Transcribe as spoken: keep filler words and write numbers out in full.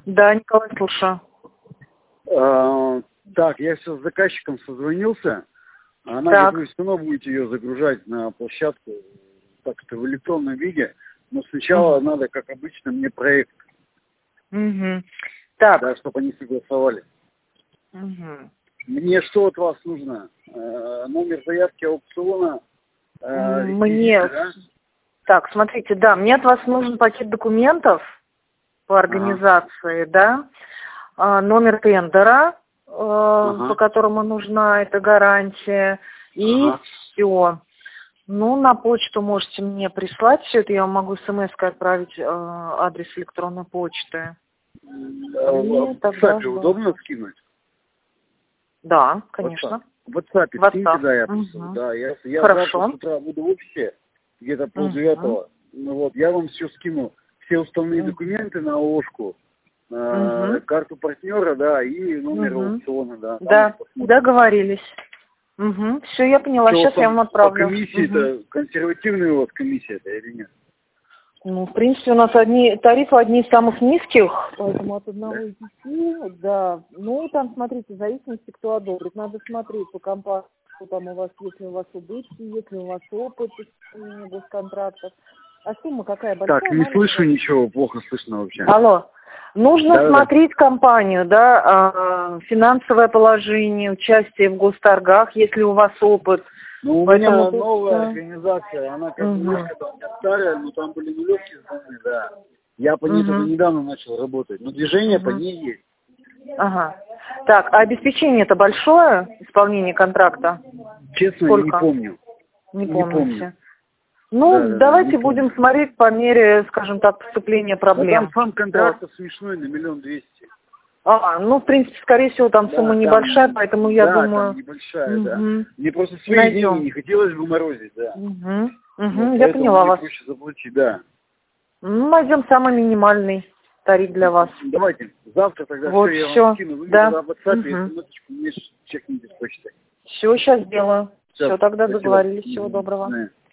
Да, Николай, слушаю. А, так, я сейчас с заказчиком созвонился. Она Так. говорит, вы все равно будете ее загружать на площадку так что в электронном виде. Но сначала Угу. надо, как обычно, мне проект, Угу. Так. да, чтобы они согласовали. Угу. Мне что от вас нужно? Э, номер заявки аукциона, э, Мне... реквизиты, да? Так, смотрите, да, мне от вас нужен пакет документов по организации, ага. да, а, номер тендера, э, ага. по которому нужна эта гарантия, и ага. все. Ну, на почту можете мне прислать все это, я вам могу смс-кой отправить э, адрес электронной почты. В WhatsApp удобно скинуть? Да, конечно. В WhatsApp скиньте, да, я пришлю. Угу. Да, я, я Хорошо. завтра с утра буду в офисе, где-то полдевятого. Угу. Ну вот, я вам все скину, все уставные угу. документы на ООшку, угу. э, карту партнера, да, и номер угу. аукциона, да. Да, договорились. Угу. Все, я поняла, что сейчас там, я вам отправлю. По комиссии-то, угу. консервативная у вас комиссия-то или нет? Ну, в принципе, у нас одни тарифы одни из самых низких, поэтому от одного из десяти, да. Ну, и там, смотрите, в зависимости, кто одобрит. Надо смотреть по компании, что там у вас, если у вас убытки, если у вас опыт исполнения госконтрактов. А сумма какая большая? Так, не маленькая? Слышу ничего, плохо слышно вообще. Алло. Нужно да, смотреть да. компанию, да, финансовое положение, участие в госторгах, если у вас опыт. Ну, у Поэтому меня тут... новая организация, она как бы угу. старая, но там были нулевки сданы, да. Я по ней угу. только недавно начал работать, но движение угу. по ней есть. Ага. Так, а обеспечение это большое, исполнение контракта? Честно, Сколько? не помню. Не, не помните. помню. Ну, да, давайте да, будем помню. смотреть по мере, скажем так, поступления проблем. Да там сам контракт вот. Смешной, на миллион двести. А, ну, в принципе, скорее всего, там да, сумма там, небольшая, поэтому я да, думаю... Там небольшая, угу. да. Мне просто свои Найдем. деньги не хотелось бы морозить, да. Угу. Угу. Вот, Я поняла вас. проще заплатить, да. Ну, найдем самый минимальный тариф для вас. Давайте, завтра тогда вот все, я все. вам скину. Вы да. мне в WhatsApp угу. и смс-очку мне чекните с почты. Все, сейчас сделаю. Все, Все, тогда спасибо. договорились. Всего доброго. Да.